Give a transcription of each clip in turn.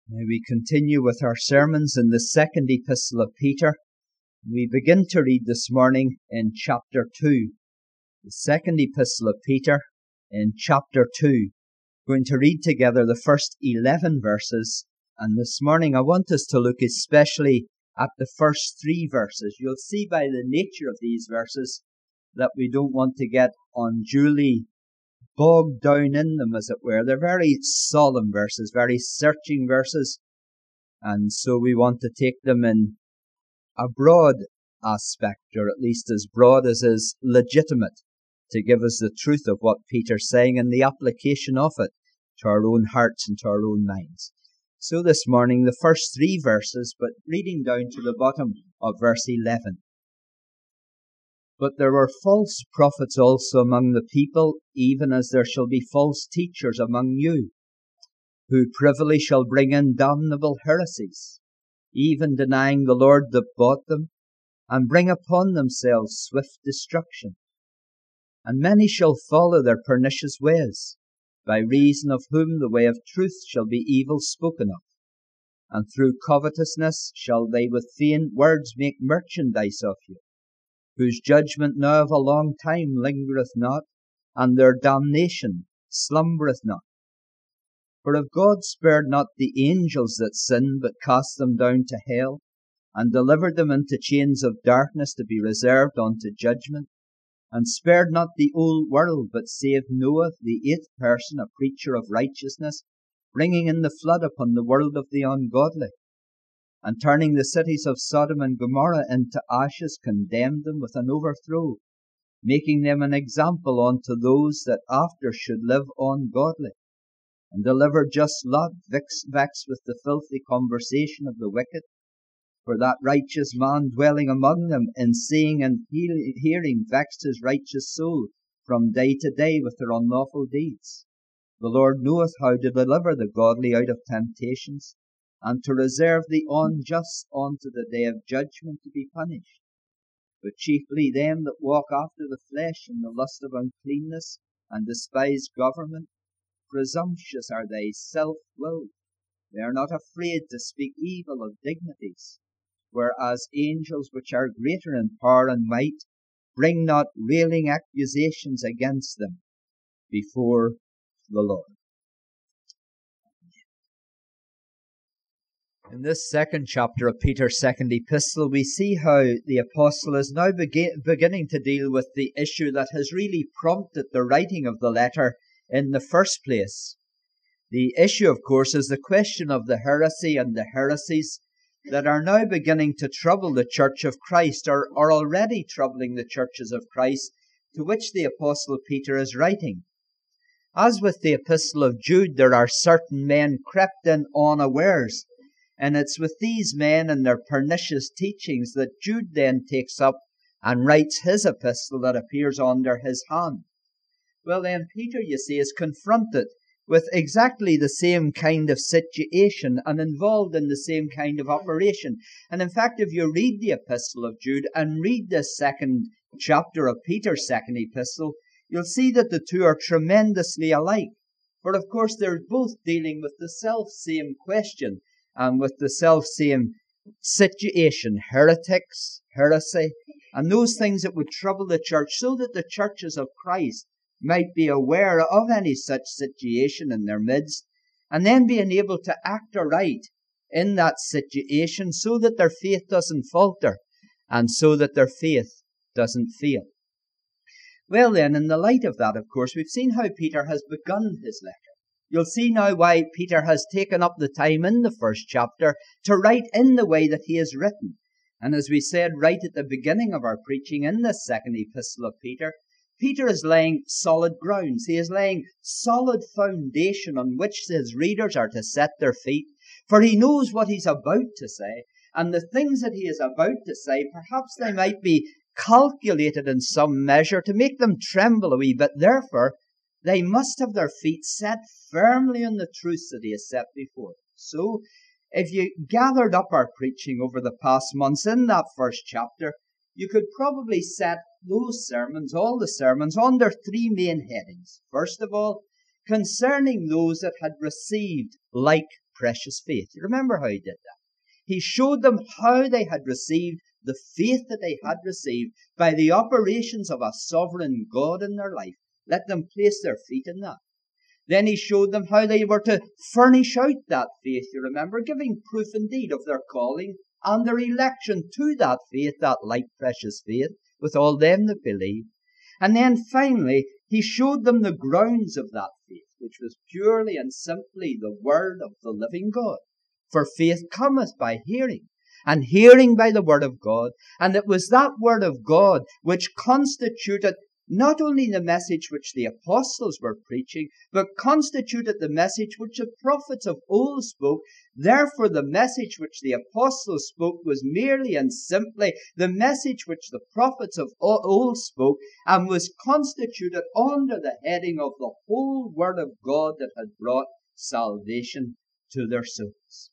Now we continue with our sermons in the second epistle of Peter. We begin to read this morning in chapter 2. The second epistle of Peter in chapter 2. We're going to read together the first 11 verses. And this morning I want us to look especially at the first 3 verses. You'll see by the nature of these verses that we don't want to get unduly bogged down in them, as it were. They're very solemn verses, very searching verses, and so we want to take them in a broad aspect, or at least as broad as is legitimate, to give us the truth of what Peter's saying and the application of it to our own hearts and to our own minds. So this morning, the first 3 verses, but reading down to the bottom of verse 11. But there were false prophets also among the people, even as there shall be false teachers among you, who privily shall bring in damnable heresies, even denying the Lord that bought them, and bring upon themselves swift destruction. And many shall follow their pernicious ways, by reason of whom the way of truth shall be evil spoken of. And through covetousness shall they with vain words make merchandise of you, whose judgment now of a long time lingereth not, and their damnation slumbereth not. For if God spared not the angels that sinned, but cast them down to hell, and delivered them into chains of darkness to be reserved unto judgment, and spared not the old world, but saved Noah, the 8th person, a preacher of righteousness, bringing in the flood upon the world of the ungodly, and turning the cities of Sodom and Gomorrah into ashes, condemned them with an overthrow, making them an example unto those that after should live ungodly, and delivered just Lot, vexed with the filthy conversation of the wicked, for that righteous man dwelling among them, in seeing and hearing, vexed his righteous soul from day to day with their unlawful deeds. The Lord knoweth how to deliver the godly out of temptations, and to reserve the unjust unto the day of judgment to be punished. But chiefly them that walk after the flesh in the lust of uncleanness, and despise government. Presumptuous are they, self-willed. They are not afraid to speak evil of dignities, whereas angels which are greater in power and might bring not railing accusations against them before the Lord. In this second chapter of Peter's second epistle, we see how the apostle is now beginning to deal with the issue that has really prompted the writing of the letter in the first place. The issue, of course, is the question of the heresy and the heresies that are now beginning to trouble the Church of Christ, or are already troubling the churches of Christ, to which the apostle Peter is writing. As with the epistle of Jude, there are certain men crept in unawares, and it's with these men and their pernicious teachings that Jude then takes up and writes his epistle that appears under his hand. Well then, Peter, you see, is confronted with exactly the same kind of situation and involved in the same kind of operation. And in fact, if you read the epistle of Jude and read this second chapter of Peter's second epistle, you'll see that the two are tremendously alike. For of course, they're both dealing with the self-same question, and with the self-same situation, heretics, heresy, and those things that would trouble the church, so that the churches of Christ might be aware of any such situation in their midst, and then being able to act aright in that situation so that their faith doesn't falter, and so that their faith doesn't fail. Well then, in the light of that, of course, we've seen how Peter has begun his letter. You'll see now why Peter has taken up the time in the first chapter to write in the way that he has written. And as we said right at the beginning of our preaching in this second epistle of Peter, Peter is laying solid grounds. He is laying solid foundation on which his readers are to set their feet, for he knows what he's about to say, and the things that he is about to say, perhaps they might be calculated in some measure to make them tremble a wee bit. Therefore, they must have their feet set firmly on the truths that he has set before. So, if you gathered up our preaching over the past months in that first chapter, you could probably set those sermons, all the sermons, under 3 main headings. First of all, concerning those that had received like precious faith. You remember how he did that? He showed them how they had received the faith that they had received by the operations of a sovereign God in their life. Let them place their feet in that. Then he showed them how they were to furnish out that faith, you remember, giving proof indeed of their calling and their election to that faith, that like precious faith, with all them that believe. And then finally, he showed them the grounds of that faith, which was purely and simply the word of the living God. For faith cometh by hearing, and hearing by the word of God. And it was that word of God which constituted not only the message which the apostles were preaching, but constituted the message which the prophets of old spoke. Therefore, the message which the apostles spoke was merely and simply the message which the prophets of old spoke, and was constituted under the heading of the whole word of God that had brought salvation to their souls.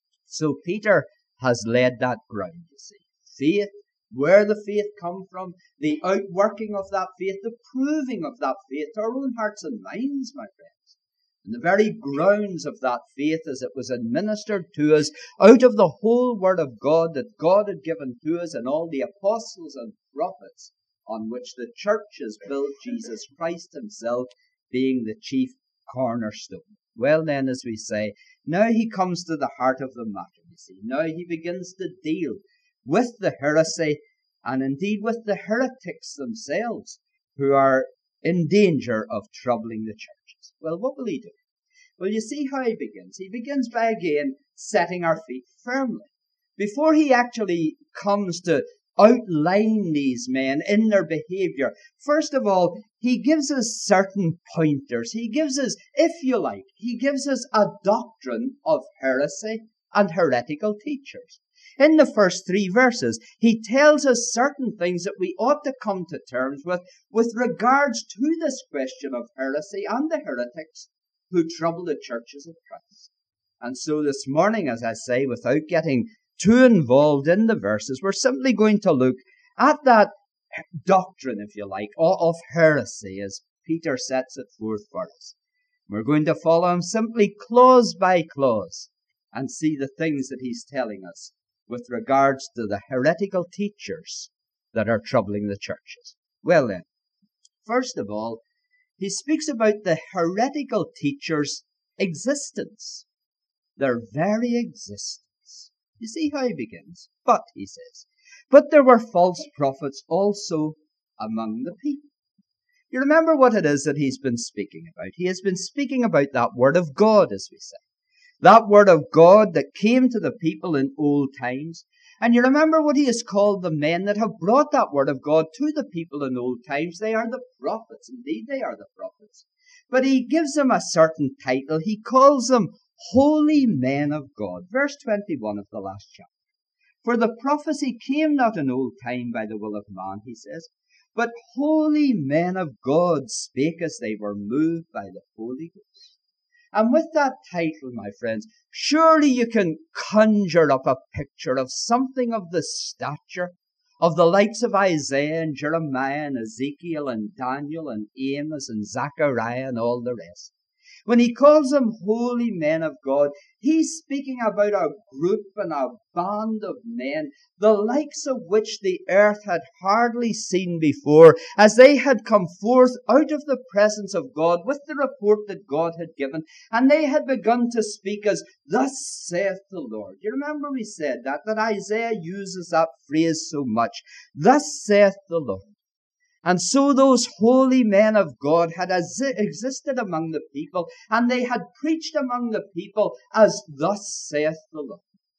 So Peter has laid that ground, you see. Faith, where the faith come from, the outworking of that faith, the proving of that faith to our own hearts and minds, my friends. And the very grounds of that faith as it was administered to us out of the whole word of God that God had given to us and all the apostles and prophets on which the church is built, Jesus Christ himself being the chief cornerstone. Well then, as we say, now he comes to the heart of the matter, you see. Now he begins to deal with the heresy and indeed with the heretics themselves who are in danger of troubling the churches. Well, what will he do? Well, you see how he begins. He begins by again setting our feet firmly. Before he actually comes to outline these men in their behavior, first of all, he gives us certain pointers. He gives us, if you like, he gives us a doctrine of heresy and heretical teachers. In the first 3 verses, he tells us certain things that we ought to come to terms with regards to this question of heresy and the heretics who trouble the churches of Christ. And so this morning, as I say, without getting too involved in the verses, we're simply going to look at that doctrine, if you like, of heresy as Peter sets it forth for us. We're going to follow him simply clause by clause and see the things that he's telling us with regards to the heretical teachers that are troubling the churches. Well then, first of all, he speaks about the heretical teachers' existence, their very existence. You see how he begins? But, he says, but there were false prophets also among the people. You remember what it is that he's been speaking about. He has been speaking about that word of God, as we say. That word of God that came to the people in old times. And you remember what he has called the men that have brought that word of God to the people in old times. They are the prophets. Indeed, they are the prophets. But he gives them a certain title. He calls them holy men of God. Verse 21 of the last chapter. For the prophecy came not in old time by the will of man, he says, but holy men of God spake as they were moved by the Holy Ghost. And with that title, my friends, surely you can conjure up a picture of something of the stature of the likes of Isaiah and Jeremiah and Ezekiel and Daniel and Amos and Zechariah and all the rest. When he calls them holy men of God, he's speaking about a group and a band of men, the likes of which the earth had hardly seen before, as they had come forth out of the presence of God with the report that God had given, and they had begun to speak as, thus saith the Lord. You remember we said that Isaiah uses that phrase so much, thus saith the Lord. And so those holy men of God had existed among the people, and they had preached among the people as thus saith the Lord.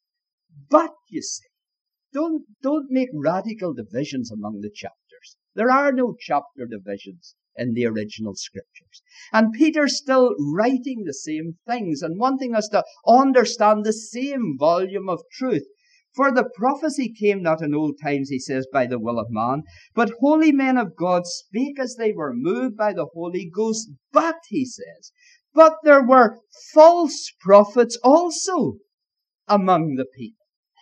But, you see, don't make radical divisions among the chapters. There are no chapter divisions in the original scriptures. And Peter's still writing the same things and wanting us to understand the same volume of truth. For the prophecy came not in old times, he says, by the will of man, but holy men of God spake as they were moved by the Holy Ghost. But, he says, but there were false prophets also among the people.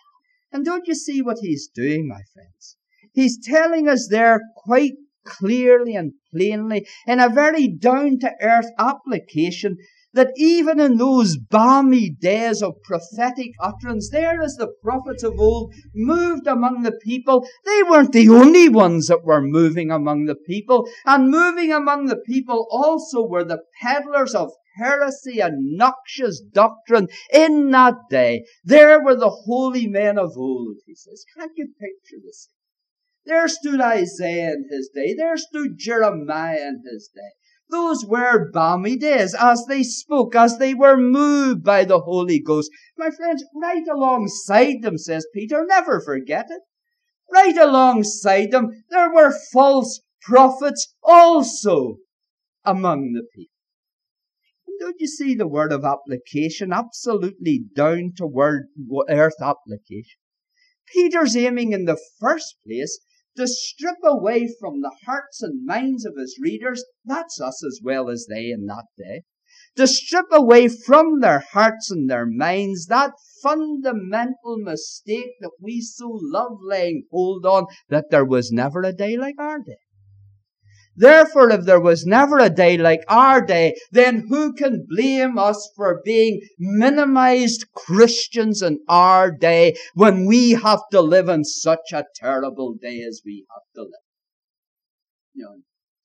And don't you see what he's doing, my friends? He's telling us there quite clearly and plainly, in a very down-to-earth application, that even in those balmy days of prophetic utterance, there as the prophets of old moved among the people, they weren't the only ones that were moving among the people. And moving among the people also were the peddlers of heresy and noxious doctrine in that day. There were the holy men of old, he says. Can't you picture this? There stood Isaiah in his day. There stood Jeremiah in his day. Those were balmy days as they spoke, as they were moved by the Holy Ghost. My friends, right alongside them, says Peter, never forget it. Right alongside them, there were false prophets also among the people. And don't you see the word of application? Absolutely down to earth application. Peter's aiming in the first place to strip away from the hearts and minds of his readers, that's us as well as they in that day, to strip away from their hearts and their minds that fundamental mistake that we so love laying hold on, that there was never a day like our day. Therefore, if there was never a day like our day, then who can blame us for being minimized Christians in our day when we have to live in such a terrible day as we have to live? No.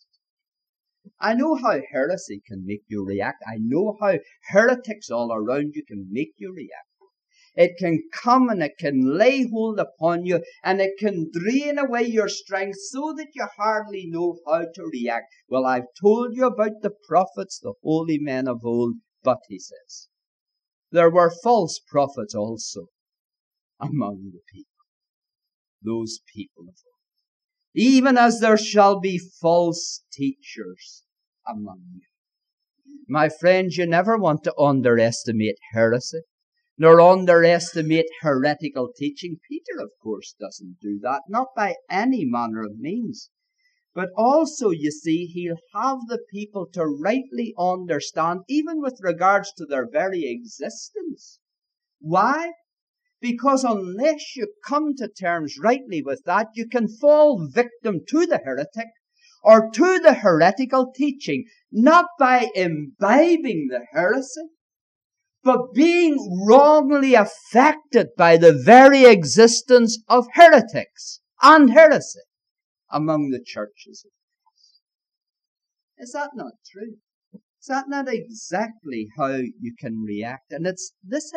I know how heresy can make you react. I know how heretics all around you can make you react. It can come and it can lay hold upon you and it can drain away your strength so that you hardly know how to react. Well, I've told you about the prophets, the holy men of old, but he says, there were false prophets also among the people. Those people of old. Even as there shall be false teachers among you. My friends, you never want to underestimate heresy, nor underestimate heretical teaching. Peter, of course, doesn't do that, not by any manner of means. But also, you see, he'll have the people to rightly understand, even with regards to their very existence. Why? Because unless you come to terms rightly with that, you can fall victim to the heretic or to the heretical teaching, not by imbibing the heresy, but being wrongly affected by the very existence of heretics and heresy among the churches of Christ. Is that not true? Is that not exactly how you can react? And it's this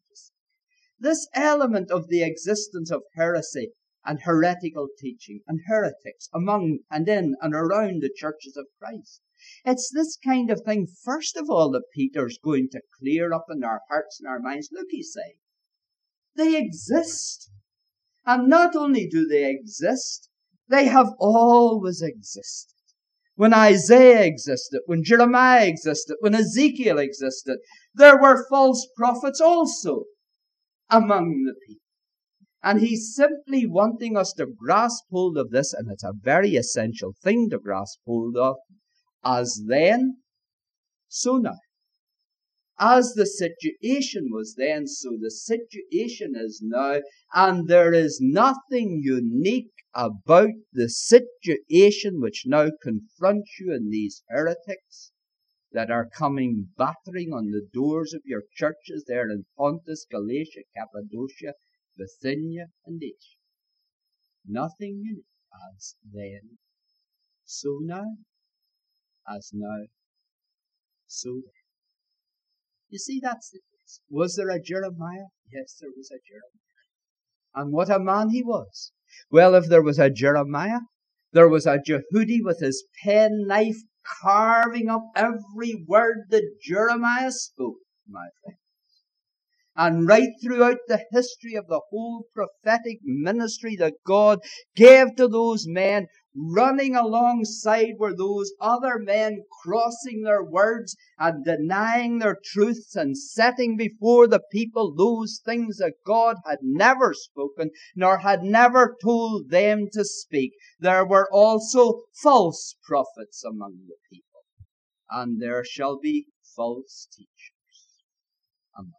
element of the existence of heresy and heretical teaching and heretics among and in and around the churches of Christ. It's this kind of thing, first of all, that Peter's going to clear up in our hearts and our minds. Look, he's saying, they exist. And not only do they exist, they have always existed. When Isaiah existed, when Jeremiah existed, when Ezekiel existed, there were false prophets also among the people. And he's simply wanting us to grasp hold of this, and it's a very essential thing to grasp hold of. As then, so now. As the situation was then, so the situation is now, and there is nothing unique about the situation which now confronts you in these heretics that are coming battering on the doors of your churches there in Pontus, Galatia, Cappadocia, Bithynia, and Asia. Nothing unique. As then, so now. As now, so then. You see, that's the case. Was there a Jeremiah? Yes, there was a Jeremiah. And what a man he was. Well, if there was a Jeremiah, there was a Jehudi with his penknife carving up every word that Jeremiah spoke, my friend. And right throughout the history of the whole prophetic ministry that God gave to those men, running alongside were those other men crossing their words and denying their truths and setting before the people those things that God had never spoken nor had never told them to speak. There were also false prophets among the people, and there shall be false teachers among them.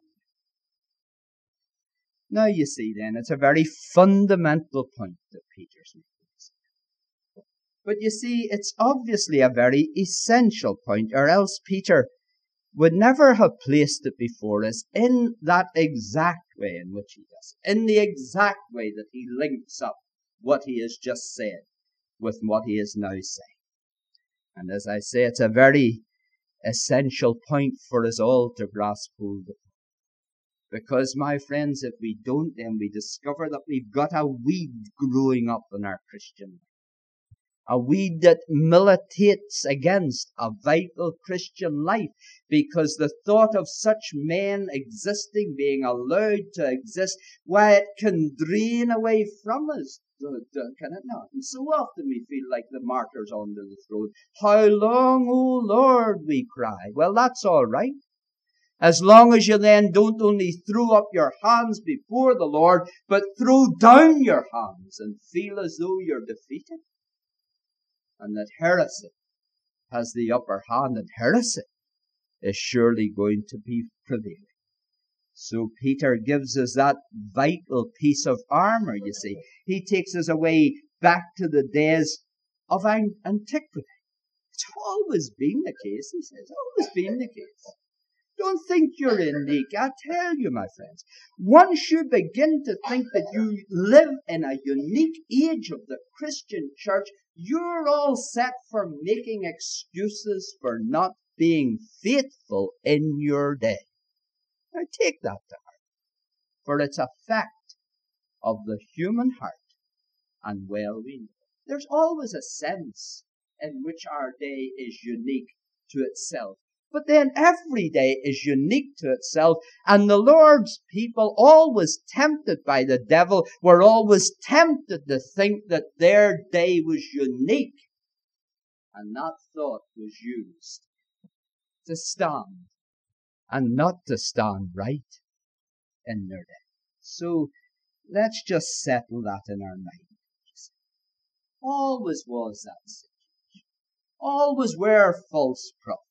Now you see then, it's a very fundamental point that Peter's making. But you see, it's obviously a very essential point, or else Peter would never have placed it before us in that exact way in which he does, in the exact way that he links up what he has just said with what he is now saying. And as I say, it's a very essential point for us all to grasp hold of. Because, my friends, if we don't, then we discover that we've got a weed growing up in our Christian life. A weed that militates against a vital Christian life, because the thought of such men existing, being allowed to exist, why, it can drain away from us, can it not? And so often we feel like the martyrs on the throne. How long, O Lord, we cry. Well, that's all right. As long as you then don't only throw up your hands before the Lord, but throw down your hands and feel as though you're defeated. And that heresy has the upper hand, and heresy is surely going to be prevailing. So Peter gives us that vital piece of armor, you see. He takes us away back to the days of antiquity. It's always been the case, he says. Always been the case. Don't think you're unique. I tell you, my friends, once you begin to think that you live in a unique age of the Christian church, you're all set for making excuses for not being faithful in your day. Now take that to heart, for it's a fact of the human heart, and well we know. There's always a sense in which our day is unique to itself. But then every day is unique to itself, and the Lord's people, always tempted by the devil, were always tempted to think that their day was unique, and that thought was used to stand and not to stand right in their day. So let's just settle that in our minds. Always was that situation. Always were false prophets.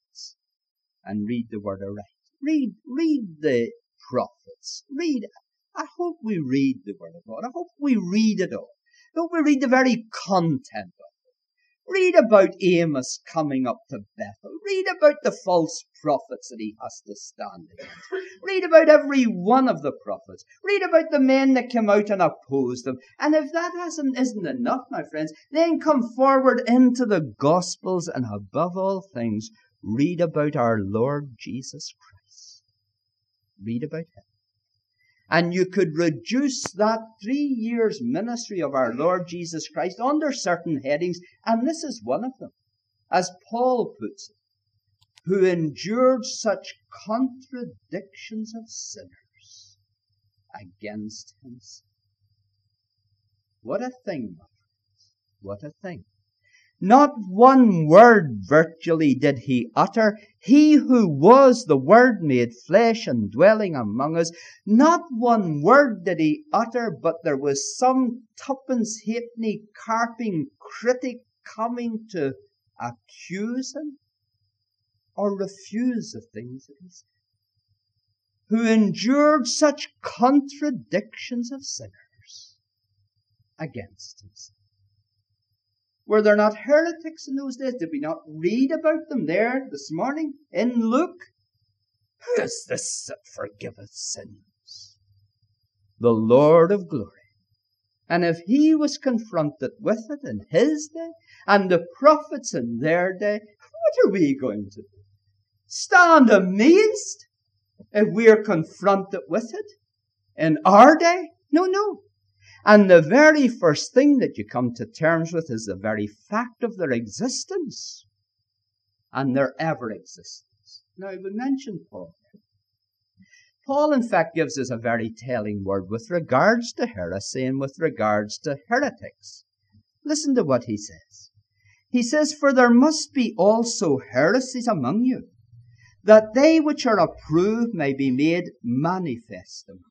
And read the word aright. Read the prophets. I hope we read the word of God. I hope we read it all. I hope we read the very content of it. Read about Amos coming up to Bethel. Read about the false prophets that he has to stand against. Read about every one of the prophets. Read about the men that came out and opposed them. And if that isn't enough, my friends, then come forward into the Gospels, and above all things, read about our Lord Jesus Christ. Read about him. And you could reduce that 3 years ministry of our Lord Jesus Christ under certain headings, and this is one of them. As Paul puts it, who endured such contradictions of sinners against himself. What a thing, my friends. What a thing. Not one word virtually did he utter. He who was the Word made flesh and dwelling among us. Not one word did he utter, but there was some tuppence halfpenny carping critic coming to accuse him or refuse the things that he said. Who endured such contradictions of sinners against himself. Were there not heretics in those days? Did we not read about them there this morning in Luke? Who is this that forgiveth sins? The Lord of glory. And if he was confronted with it in his day, and the prophets in their day, what are we going to do? Stand amazed if we're confronted with it in our day? No. And the very first thing that you come to terms with is the very fact of their existence and their ever existence. Now, we mentioned Paul. Paul, in fact, gives us a very telling word with regards to heresy and with regards to heretics. Listen to what he says. He says, "For there must be also heresies among you, that they which are approved may be made manifest among you."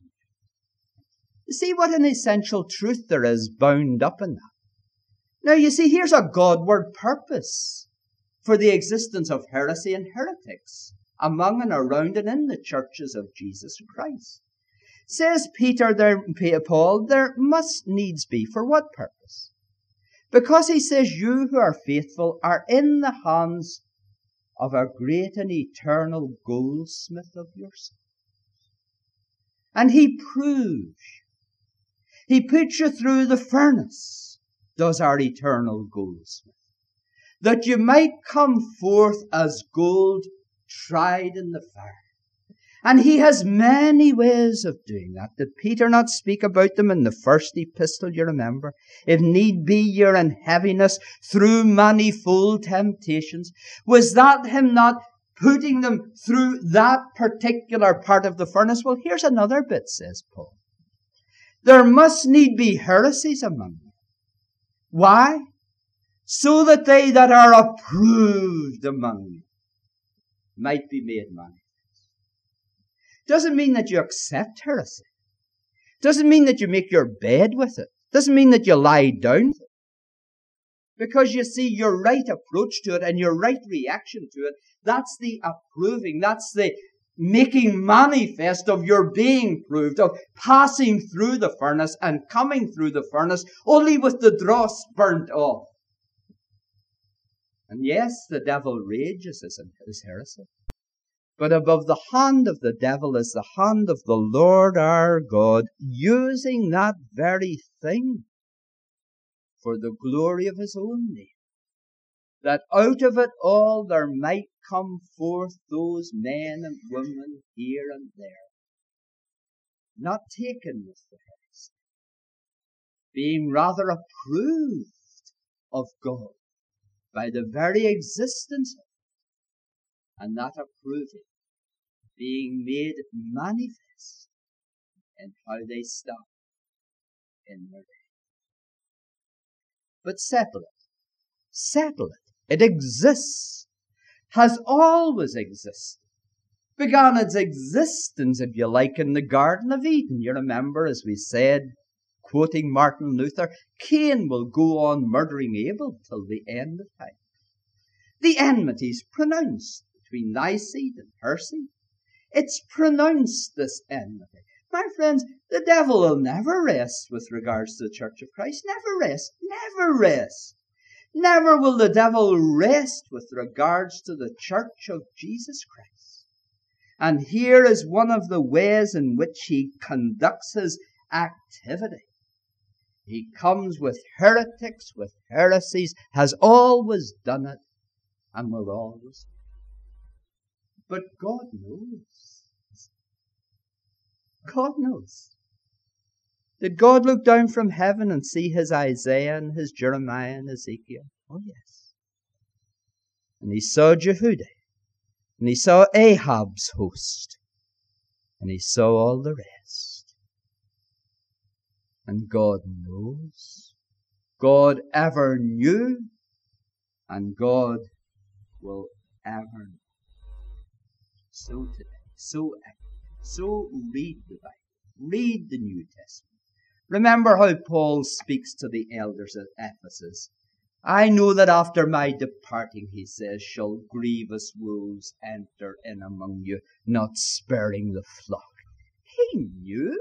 You see what an essential truth there is bound up in that. Now, you see, here's a Godward purpose for the existence of heresy and heretics among and around and in the churches of Jesus Christ. Says Paul, there must needs be. For what purpose? Because he says you who are faithful are in the hands of a great and eternal goldsmith of your soul. And he proves, he puts you through the furnace, does our eternal goldsmith, that you might come forth as gold tried in the fire. And he has many ways of doing that. Did Peter not speak about them in the first epistle, you remember? If need be, you're in heaviness through manifold temptations. Was that him not putting them through that particular part of the furnace? Well, here's another bit, says Paul. There must need be heresies among you. Why? So that they that are approved among you might be made manifest. Doesn't mean that you accept heresy. Doesn't mean that you make your bed with it. Doesn't mean that you lie down with it. Because you see, your right approach to it and your right reaction to it, that's the approving, that's the making manifest of your being proved, of passing through the furnace and coming through the furnace, only with the dross burnt off. And yes, the devil rages as heresy. But above the hand of the devil is the hand of the Lord our God, using that very thing for the glory of his own name, that out of it all there might come forth those men and women here and there, not taken with the heresy, being rather approved of God by the very existence of it, and that approving being made manifest in how they stand in their day. But settle it. Settle it. It exists. Has always existed. Began its existence, if you like, in the Garden of Eden. You remember, as we said, quoting Martin Luther, Cain will go on murdering Abel till the end of time. The enmity's pronounced between thy seed and her seed. It's pronounced, this enmity. My friends, the devil will never rest with regards to the Church of Christ. Never rest. Never rest. Never will the devil rest with regards to the Church of Jesus Christ. And here is one of the ways in which he conducts his activity. He comes with heretics, with heresies, has always done it, and will always do it. But God knows. God knows. Did God look down from heaven and see his Isaiah and his Jeremiah and Ezekiel? Oh, yes. And he saw Jehudah. And he saw Ahab's host. And he saw all the rest. And God knows. God ever knew. And God will ever know. So today, so read the Bible. Read the New Testament. Remember how Paul speaks to the elders at Ephesus. I know that after my departing, he says, shall grievous wolves enter in among you, not sparing the flock. He knew.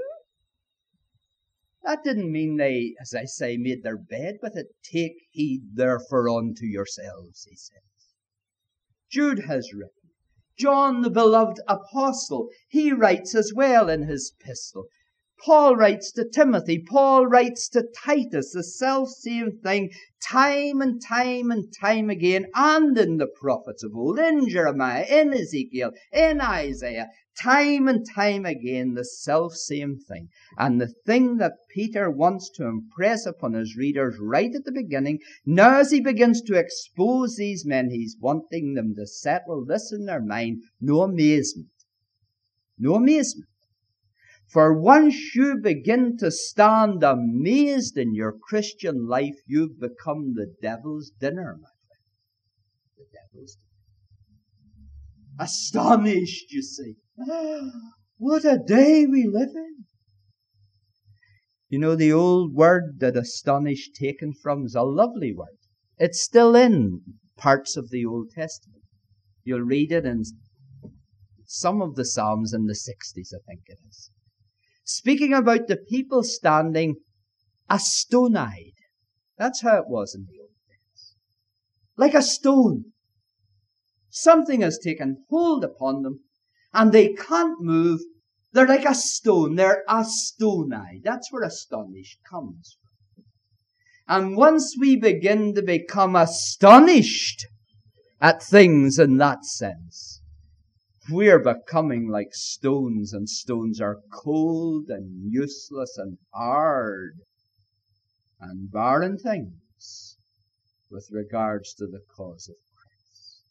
That didn't mean they, as I say, made their bed with it. Take heed therefore unto yourselves, he says. Jude has written. John, the beloved apostle, he writes as well in his epistle. Paul writes to Timothy. Paul writes to Titus, the self-same thing, time and time and time again, and in the prophets of old, in Jeremiah, in Ezekiel, in Isaiah, time and time again, the self-same thing. And the thing that Peter wants to impress upon his readers right at the beginning, now as he begins to expose these men, he's wanting them to settle this in their mind. No amazement. No amazement. For once you begin to stand amazed in your Christian life, you've become the devil's dinner, my friend. The devil's dinner. Astonished, you see. What a day we live in. You know, the old word that astonished taken from is a lovely word. It's still in parts of the Old Testament. You'll read it in some of the Psalms in the 60s, I think it is. Speaking about the people standing stone-eyed. That's how it was in the old days. Like a stone. Something has taken hold upon them, and they can't move. They're like a stone. They're astoni. That's where astonished comes from. And once we begin to become astonished at things in that sense, we're becoming like stones, and stones are cold and useless and hard and barren things with regards to the cause of Christ.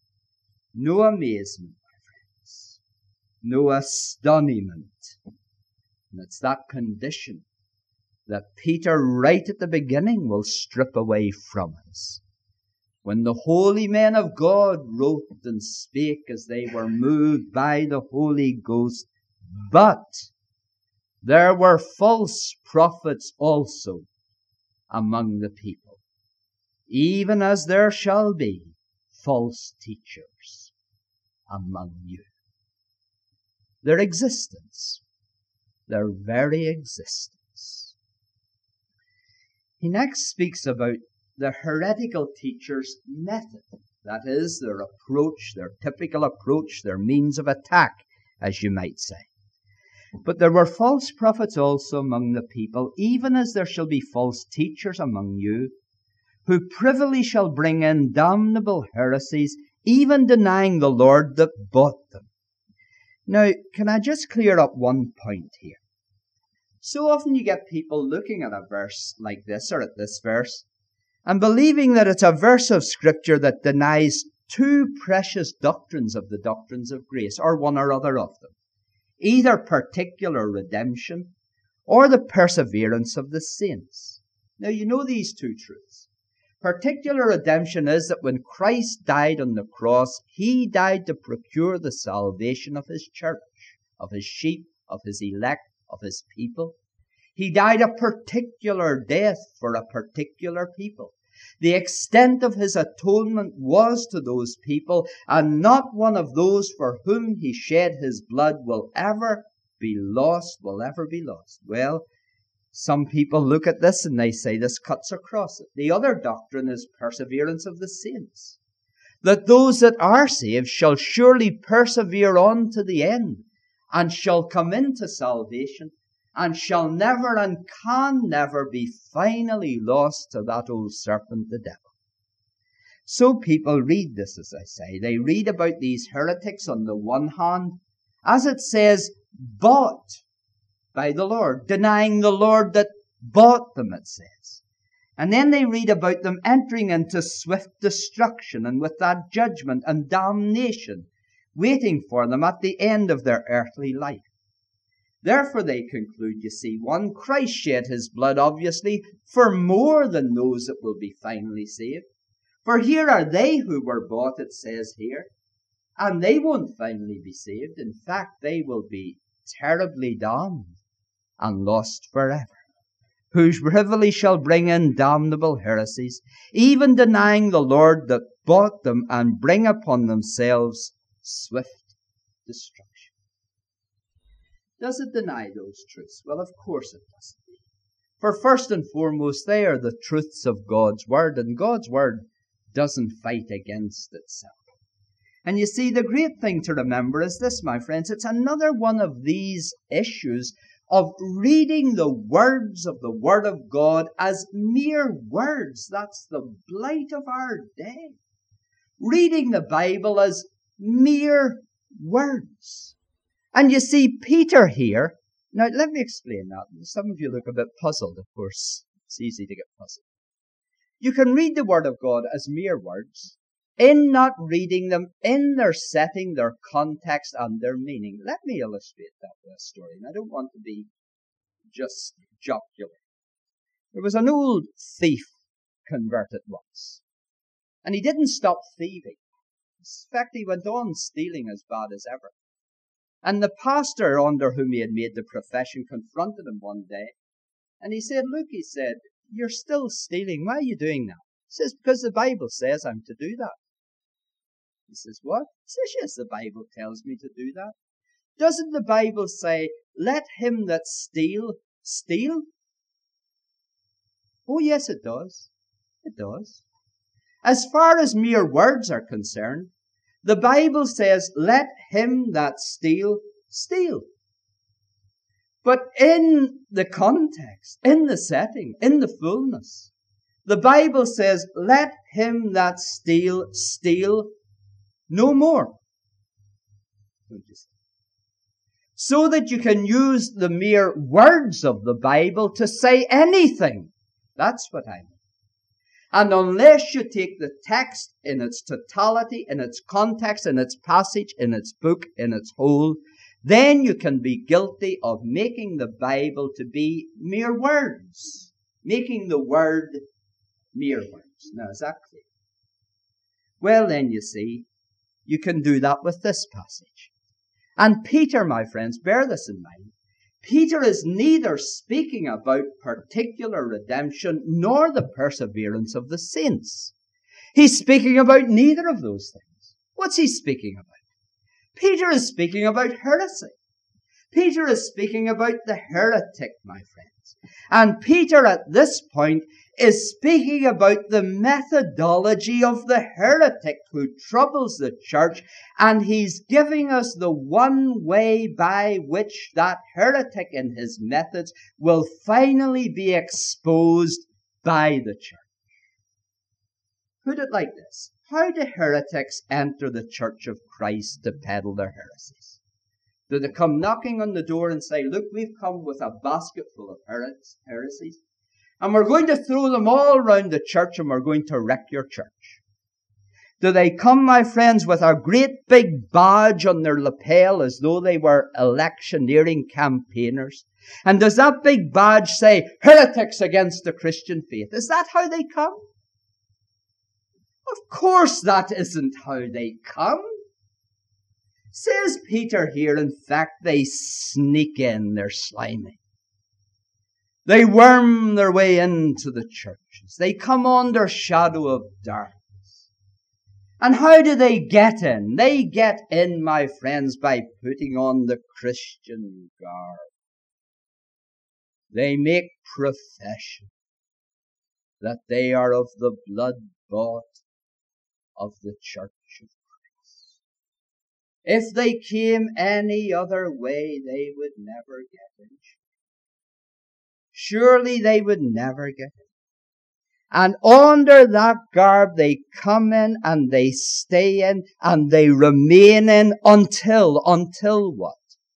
No amazement, my friends. No astonishment. And it's that condition that Peter, right at the beginning, will strip away from us. When the holy men of God wrote and spake as they were moved by the Holy Ghost, but there were false prophets also among the people, even as there shall be false teachers among you. Their existence, their very existence. He next speaks about the heretical teachers' method. That is, their approach, their typical approach, their means of attack, as you might say. But there were false prophets also among the people, even as there shall be false teachers among you, who privily shall bring in damnable heresies, even denying the Lord that bought them. Now, can I just clear up one point here? So often you get people looking at a verse like this, or at this verse, and believing that it's a verse of Scripture that denies two precious doctrines of the doctrines of grace, or one or other of them. Either particular redemption, or the perseverance of the saints. Now you know these two truths. Particular redemption is that when Christ died on the cross, He died to procure the salvation of His church, of His sheep, of His elect, of His people. He died a particular death for a particular people. The extent of His atonement was to those people, and not one of those for whom He shed His blood will ever be lost, Well, some people look at this and they say this cuts across it. The other doctrine is perseverance of the saints. That those that are saved shall surely persevere on to the end, and shall come into salvation, and shall never and can never be finally lost to that old serpent, the devil. So people read this, as I say. They read about these heretics on the one hand, as it says, bought by the Lord, denying the Lord that bought them, it says. And then they read about them entering into swift destruction, and with that judgment and damnation waiting for them at the end of their earthly life. Therefore they conclude, you see, one, Christ shed His blood, obviously, for more than those that will be finally saved. For here are they who were bought, it says here, and they won't finally be saved. In fact, they will be terribly damned and lost forever. Whose privily shall bring in damnable heresies, even denying the Lord that bought them, and bring upon themselves swift destruction. Does it deny those truths? Well, of course it doesn't. For first and foremost, they are the truths of God's Word, and God's Word doesn't fight against itself. And you see, the great thing to remember is this, my friends. It's another one of these issues of reading the words of the Word of God as mere words. That's the blight of our day. Reading the Bible as mere words. And you see, Peter here, now let me explain that. Some of you look a bit puzzled, of course. It's easy to get puzzled. You can read the Word of God as mere words, in not reading them in their setting, their context, and their meaning. Let me illustrate that with a story. And I don't want to be just jocular. There was an old thief converted once, and he didn't stop thieving. In fact, he went on stealing as bad as ever. And the pastor under whom he had made the profession confronted him one day, and he said, look, he said, you're still stealing. Why are you doing that? He says, because the Bible says I'm to do that. He says, what? He says, yes, the Bible tells me to do that. Doesn't the Bible say, let him that steal, steal? Oh, yes, it does. It does. As far as mere words are concerned, The Bible says, let him that steal, steal. But in the context, in the setting, in the fullness, the Bible says, let him that steal, steal no more. So that you can use the mere words of the Bible to say anything. That's what I mean. And unless you take the text in its totality, in its context, in its passage, in its book, in its whole, then you can be guilty of making the Bible to be mere words. Making the word mere words. Now, is that clear? Well, then, you see, you can do that with this passage. And Peter, my friends, bear this in mind. Peter is neither speaking about particular redemption nor the perseverance of the saints. He's speaking about neither of those things. What's he speaking about? Peter is speaking about heresy. Peter is speaking about the heretic, my friends. And Peter at this point is speaking about the methodology of the heretic who troubles the church, and he's giving us the one way by which that heretic in his methods will finally be exposed by the church. Put it like this. How do heretics enter the church of Christ to peddle their heresies? Do they come knocking on the door and say, look, we've come with a basket full of heresies, and we're going to throw them all around the church and we're going to wreck your church? Do they come, my friends, with a great big badge on their lapel as though they were electioneering campaigners? And does that big badge say, heretics against the Christian faith? Is that how they come? Of course that isn't how they come. Says Peter here, in fact, they sneak in, they're slimy. They worm their way into the churches. They come under shadow of darkness. And how do they get in? They get in, my friends, by putting on the Christian garb. They make profession that they are of the blood-bought of the church of Christ. If they came any other way, they would never get in. Surely they would never get in. And under that garb they come in and they stay in and they remain in until what?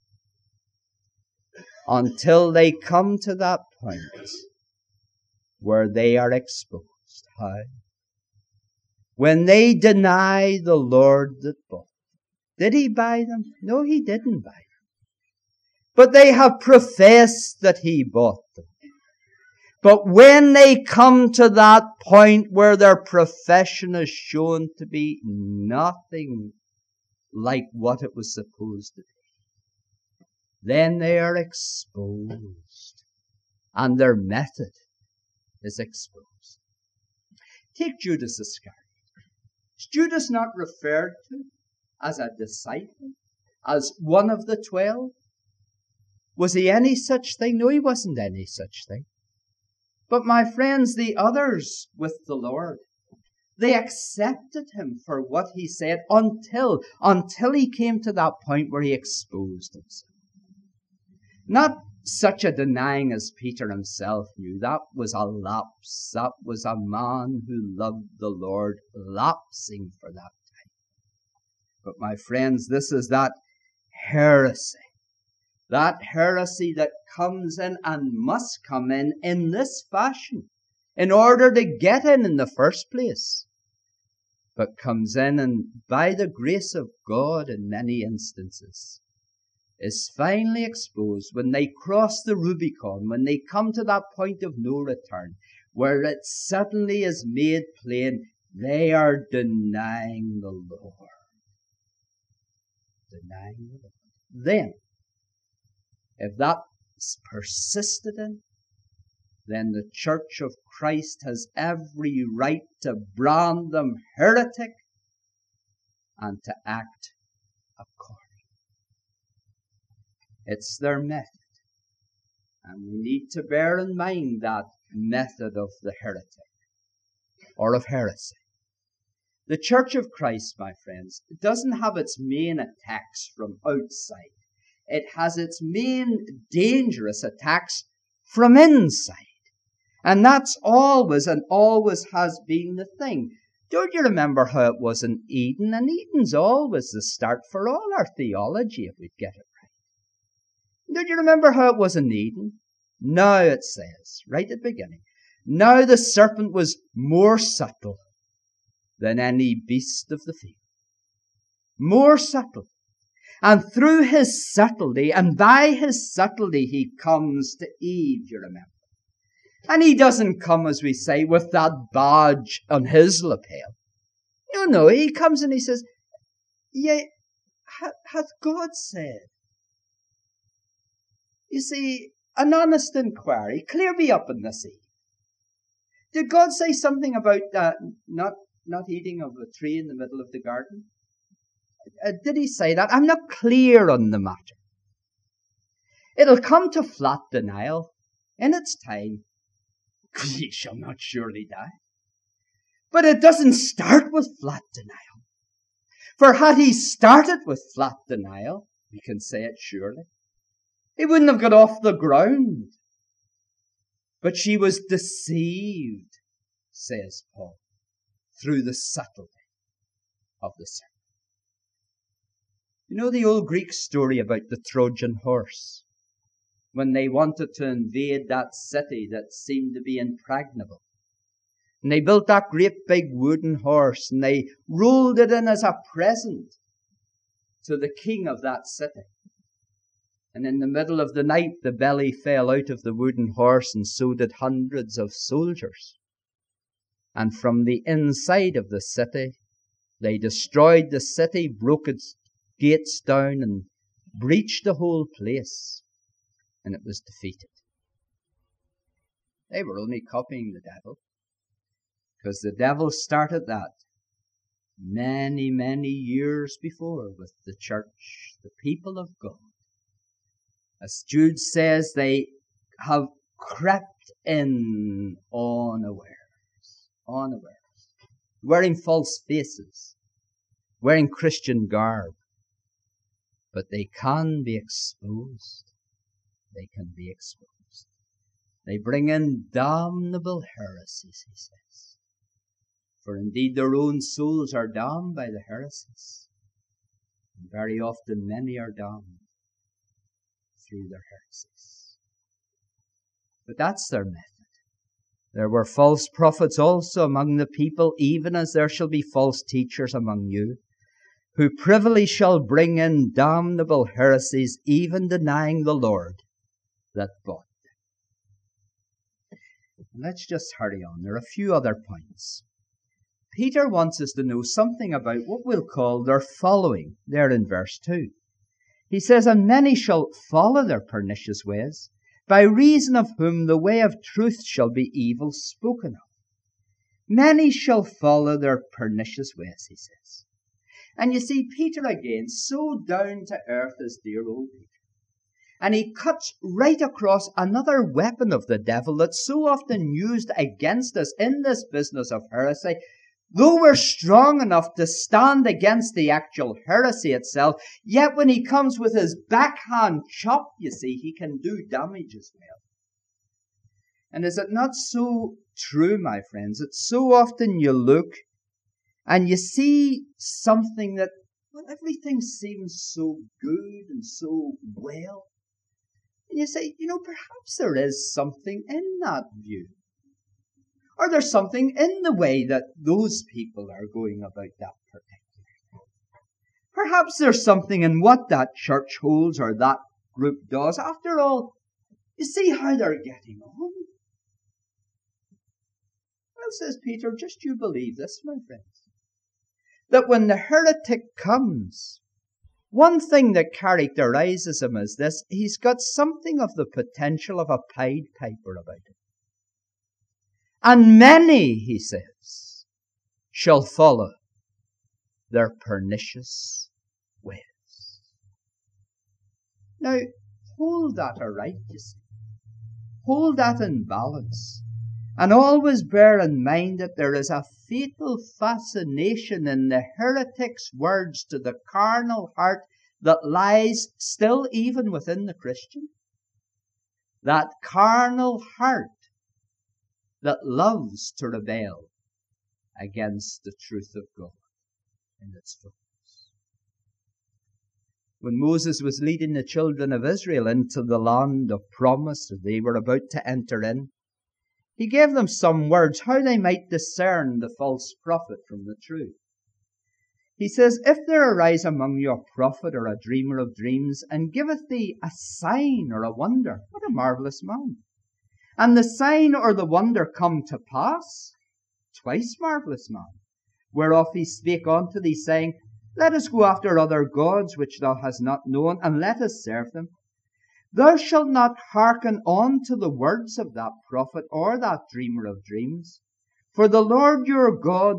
Until they come to that point where they are exposed. How? When they deny the Lord that bought them. Did he buy them? No, he didn't buy them. But they have professed that he bought them. But when they come to that point where their profession is shown to be nothing like what it was supposed to be, then they are exposed. And their method is exposed. Take Judas Iscariot. Is Judas not referred to as a disciple, as one of the 12? Was he any such thing? No, he wasn't any such thing. But my friends, the others with the Lord, they accepted him for what he said until he came to that point where he exposed himself. Not such a denying as Peter himself knew. That was a lapse. That was a man who loved the Lord lapsing for that time. But my friends, this is that heresy. That heresy that comes in and must come in this fashion in order to get in the first place. But comes in and by the grace of God in many instances is finally exposed when they cross the Rubicon, when they come to that point of no return, where it suddenly is made plain they are denying the Lord. Denying the Lord. Then, if that's persisted in, then the Church of Christ has every right to brand them heretic and to act accordingly. It's their method. And we need to bear in mind that method of the heretic or of heresy. The Church of Christ, my friends, doesn't have its main attacks from outside. It has its main dangerous attacks from inside. And that's always and always has been the thing. Don't you remember how it was in Eden? And Eden's always the start for all our theology, if we'd get it right. Don't you remember how it was in Eden? Now it says, right at the beginning, now the serpent was more subtle than any beast of the field. More subtle. And through his subtlety, and by his subtlety, he comes to Eve, you remember. And he doesn't come, as we say, with that badge on his lapel. No, he comes and he says, "Yea, hath God said?" You see, an honest inquiry, clear me up in this, Eve. Did God say something about not eating of a tree in the middle of the garden? Did he say that? I'm not clear on the matter. It'll come to flat denial in its time. Ye shall not surely die. But it doesn't start with flat denial. For had he started with flat denial, we can say it surely, he wouldn't have got off the ground. But she was deceived, says Paul, through the subtlety of the serpent. You know the old Greek story about the Trojan horse? When they wanted to invade that city that seemed to be impregnable. And they built that great big wooden horse and they rolled it in as a present to the king of that city. And in the middle of the night, the belly fell out of the wooden horse, and so did hundreds of soldiers. And from the inside of the city, they destroyed the city, broke its gates down, and breached the whole place. And it was defeated. They were only copying the devil, because the devil started that many, many years before with the church, the people of God. As Jude says, they have crept in unawares, wearing false faces, wearing Christian garb. But they can be exposed. They can be exposed. They bring in damnable heresies, he says. For indeed their own souls are damned by the heresies. And very often many are damned through their heresies. But that's their method. There were false prophets also among the people, even as there shall be false teachers among you, who privily shall bring in damnable heresies, even denying the Lord that bought them. Let's just hurry on. There are a few other points. Peter wants us to know something about what we'll call their following, there in verse 2. He says, "And many shall follow their pernicious ways, by reason of whom the way of truth shall be evil spoken of." Many shall follow their pernicious ways, he says. And you see, Peter again, so down to earth as dear old Peter. And he cuts right across another weapon of the devil that's so often used against us in this business of heresy. Though we're strong enough to stand against the actual heresy itself, yet when he comes with his backhand chop, you see, he can do damage as well. And is it not so true, my friends, that so often you look and you see something that, well, everything seems so good and so well. And you say, perhaps there is something in that view. Or there's something in the way that those people are going about that particular thing. Perhaps there's something in what that church holds or that group does. After all, you see how they're getting on. Well, says Peter, just you believe this, my friends, that when the heretic comes, one thing that characterizes him is this: he's got something of the potential of a Pied Piper about him. And many, he says, shall follow their pernicious ways. Now, hold that aright, you see. Hold that in balance. And always bear in mind that there is a fatal fascination in the heretic's words to the carnal heart that lies still even within the Christian. That carnal heart that loves to rebel against the truth of God in its fullness. When Moses was leading the children of Israel into the land of promise that they were about to enter in, he gave them some words how they might discern the false prophet from the true. He says, if there arise among you a prophet or a dreamer of dreams, and giveth thee a sign or a wonder, what a marvellous man! And the sign or the wonder come to pass, twice marvellous man, whereof he spake unto thee, saying, let us go after other gods which thou hast not known, and let us serve them. Thou shalt not hearken unto the words of that prophet or that dreamer of dreams. For the Lord your God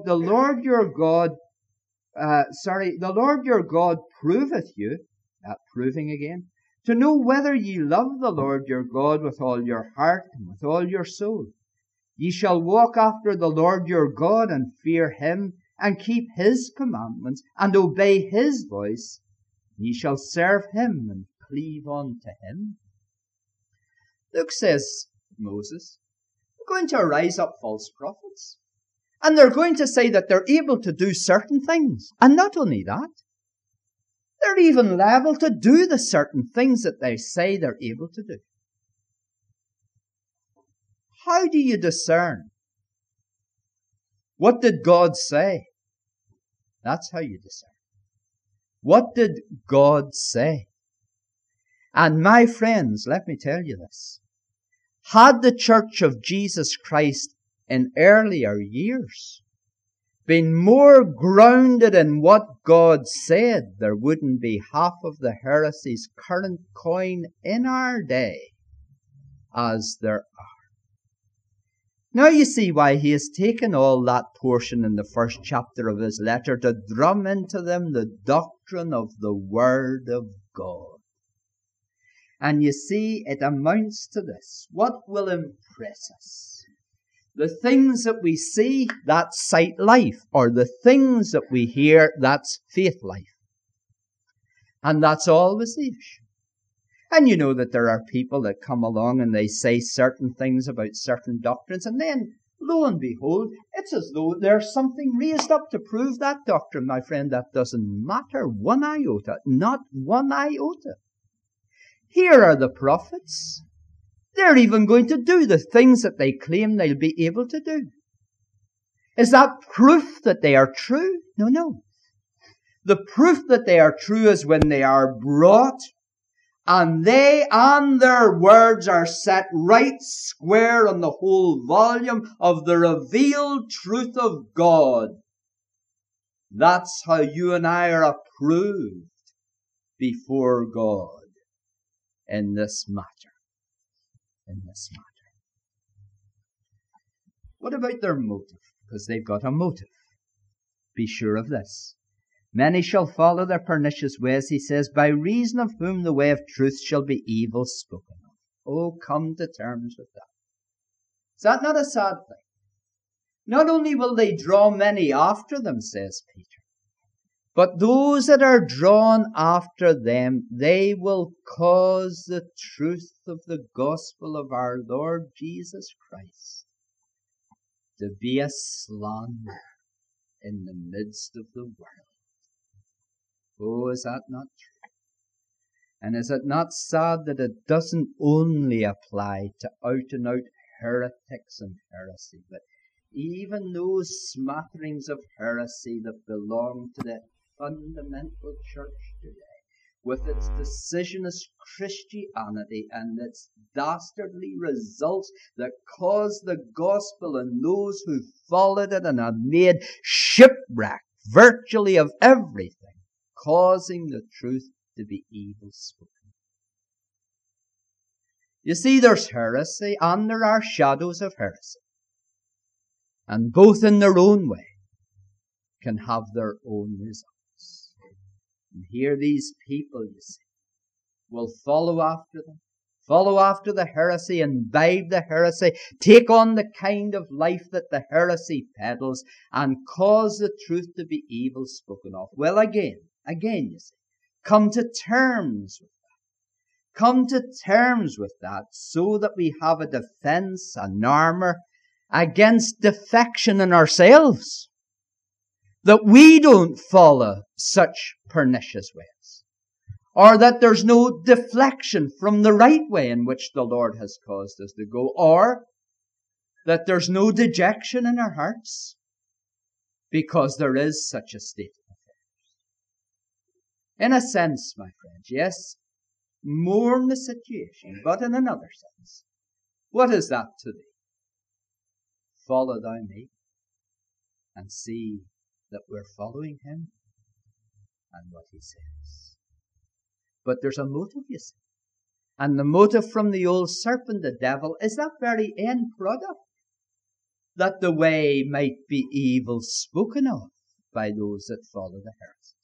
proveth you, that proving again, to know whether ye love the Lord your God with all your heart and with all your soul. Ye shall walk after the Lord your God and fear him, and keep his commandments, and obey his voice. Ye shall serve him and cleave unto him. Look, says Moses, they're going to rise up false prophets. And they're going to say that they're able to do certain things. And not only that, they're even liable to do the certain things that they say they're able to do. How do you discern? What did God say? That's how you discern. What did God say? And my friends, let me tell you this. Had the Church of Jesus Christ in earlier years been more grounded in what God said, there wouldn't be half of the heresies current coin in our day as there are. Now you see why he has taken all that portion in the first chapter of his letter to drum into them the doctrine of the Word of God. And you see, it amounts to this. What will impress us? The things that we see, that's sight life, or the things that we hear, that's faith life. And that's always the issue. And you know that there are people that come along and they say certain things about certain doctrines, and then, lo and behold, it's as though there's something raised up to prove that doctrine. My friend, that doesn't matter one iota, not one iota. Here are the prophets. They're even going to do the things that they claim they'll be able to do. Is that proof that they are true? No. The proof that they are true is when they are brought and they and their words are set right square on the whole volume of the revealed truth of God. That's how you and I are approved before God in this matter. What about their motive? Because they've got a motive. Be sure of this. Many shall follow their pernicious ways, he says, by reason of whom the way of truth shall be evil spoken of. Oh, come to terms with that. Is that not a sad thing? Not only will they draw many after them, says Peter, but those that are drawn after them, they will cause the truth of the gospel of our Lord Jesus Christ to be a slander in the midst of the world. Oh, is that not true? And is it not sad that it doesn't only apply to out-and-out heretics and heresy, but even those smatterings of heresy that belong to the fundamental church today, with its decisionist Christianity and its dastardly results that cause the gospel and those who followed it and have made shipwreck virtually of everything, causing the truth to be evil spoken. You see, there's heresy and there are shadows of heresy. And both in their own way can have their own results. And here these people, you see, will follow after them. follow after the heresy, imbibe the heresy, take on the kind of life that the heresy peddles, and cause the truth to be evil spoken of. Well, again, you see, come to terms with that. Come to terms with that so that we have a defense, an armor against defection in ourselves. That we don't follow such pernicious ways. Or that there's no deflection from the right way in which the Lord has caused us to go. Or that there's no dejection in our hearts because there is such a state of affairs. In a sense, my friends, yes, mourn the situation, but in another sense, what is that to thee? Follow thou me and see that we're following him and what he says. But there's a motive, you see. And the motive from the old serpent, the devil, is that very end product. That the way might be evil spoken of by those that follow the heresy.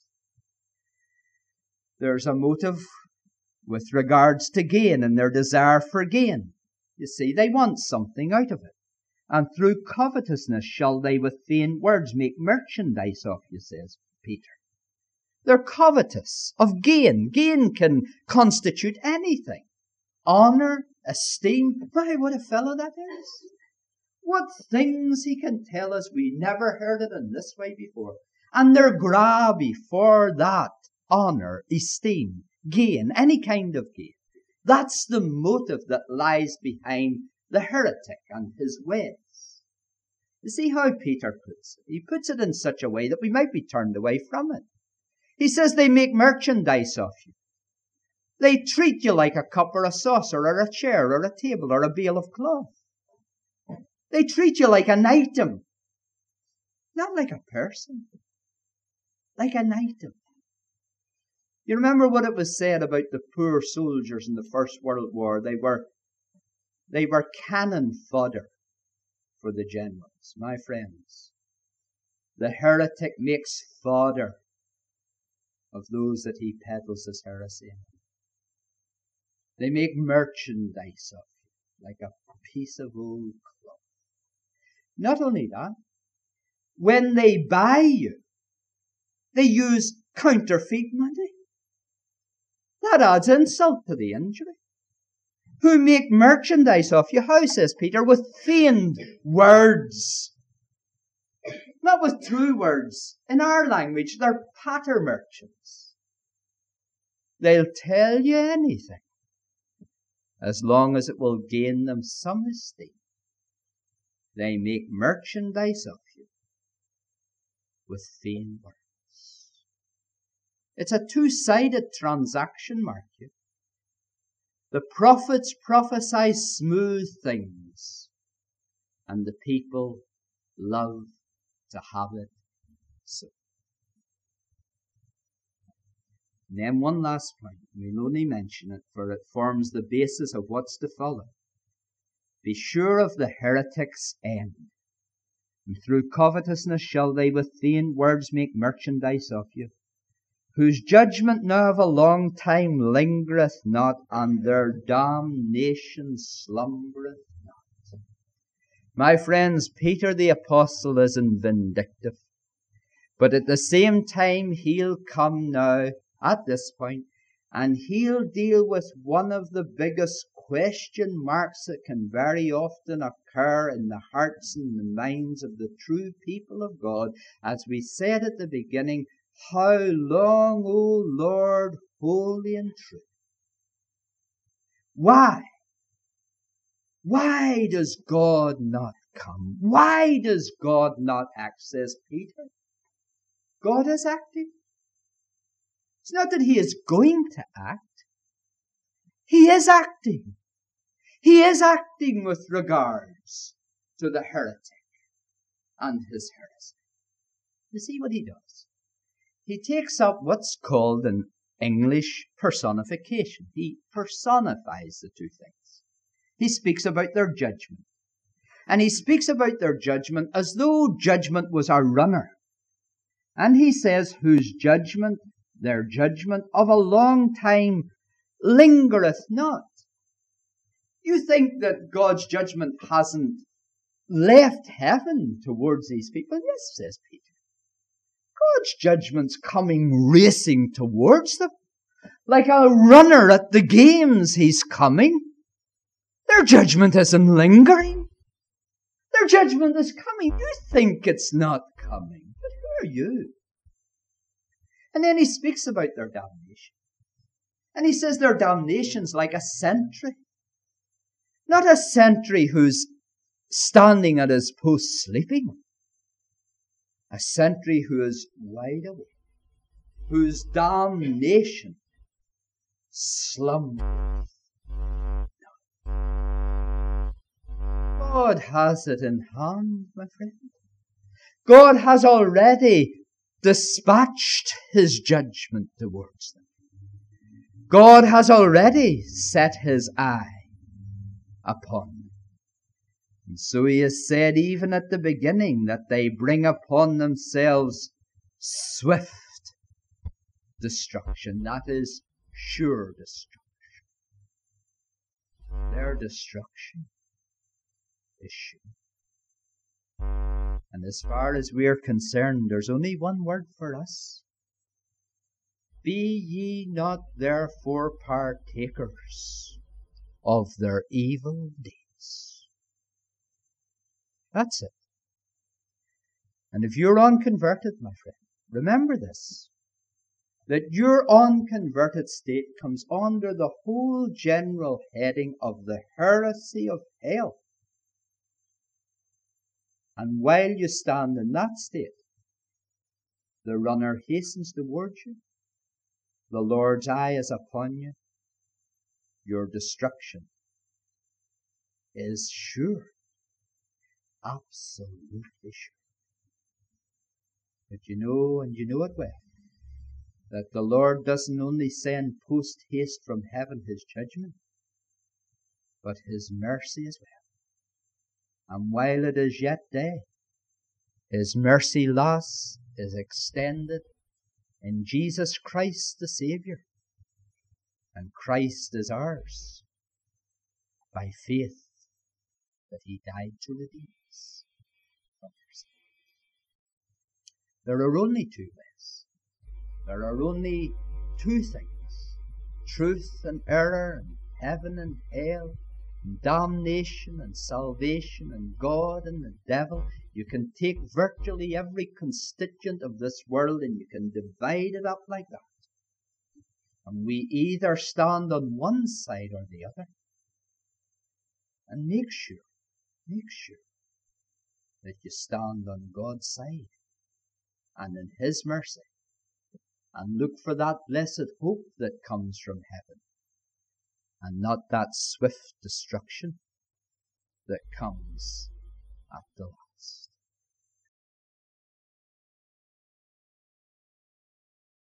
There's a motive with regards to gain and their desire for gain. You see, they want something out of it. And through covetousness shall they with vain words make merchandise of you, says Peter. They're covetous of gain. Gain can constitute anything. Honor, esteem. My, what a fellow that is. What things he can tell us. We never heard it in this way before. And they're grabby for that honor, esteem, gain, any kind of gain. That's the motive that lies behind the heretic and his ways. You see how Peter puts it? He puts it in such a way that we might be turned away from it. He says they make merchandise of you. They treat you like a cup or a saucer or a chair or a table or a bale of cloth. They treat you like an item. Not like a person. Like an item. You remember what it was said about the poor soldiers in the First World War? They were cannon fodder for the generals. My friends, the heretic makes fodder of those that he peddles as heresy. They make merchandise of you, like a piece of old cloth. Not only that, when they buy you, they use counterfeit money. That adds insult to the injury. Who make merchandise of you, how, says Peter, with feigned words. Not with true words. In our language, they're patter merchants. They'll tell you anything, as long as it will gain them some esteem. They make merchandise of you with feigned words. It's a two-sided transaction, mark you. The prophets prophesy smooth things, and the people love to have it so. And then one last point. We'll only mention it, for it forms the basis of what's to follow. Be sure of the heretic's end. And through covetousness shall they with vain words make merchandise of you, whose judgment now of a long time lingereth not, and their damnation slumbereth not. My friends, Peter the Apostle isn't vindictive, but at the same time he'll come now, at this point, and he'll deal with one of the biggest question marks that can very often occur in the hearts and the minds of the true people of God. As we said at the beginning, how long, O Lord, holy and true? Why? Why does God not come? Why does God not act, says Peter? God is acting. It's not that he is going to act. He is acting. He is acting with regards to the heretic and his heresy. You see what he does? He takes up what's called in English personification. He personifies the two things. He speaks about their judgment. And he speaks about their judgment as though judgment was our runner. And he says, whose judgment, their judgment of a long time, lingereth not. You think that God's judgment hasn't left heaven towards these people? Yes, says Peter. God's judgment's coming racing towards them. Like a runner at the games, he's coming. Their judgment isn't lingering. Their judgment is coming. You think it's not coming, but who are you? And then he speaks about their damnation. And he says their damnation's like a sentry. Not a sentry who's standing at his post sleeping. A sentry who is wide awake, whose damnation slumbers. God has it in hand, my friend. God has already dispatched his judgment towards them. God has already set his eye upon them. And so he has said even at the beginning that they bring upon themselves swift destruction. That is sure destruction. Their destruction is sure. And as far as we are concerned, there's only one word for us. Be ye not therefore partakers of their evil deeds. That's it. And if you're unconverted, my friend, remember this, that your unconverted state comes under the whole general heading of the heresy of hell. And while you stand in that state, the runner hastens towards you. The Lord's eye is upon you. Your destruction is sure. Absolutely sure. But you know, and you know it well, that the Lord doesn't only send post-haste from heaven his judgment, but his mercy as well. And while it is yet day, his mercy lasts, is extended in Jesus Christ the Saviour. And Christ is ours by faith that he died to redeem us from our sin. There are only two ways. There are only two things. Truth and error, and heaven and hell, and damnation and salvation, and God and the devil. You can take virtually every constituent of this world and you can divide it up like that. And we either stand on one side or the other. And make sure that you stand on God's side and in his mercy. And look for that blessed hope that comes from heaven. And not that swift destruction that comes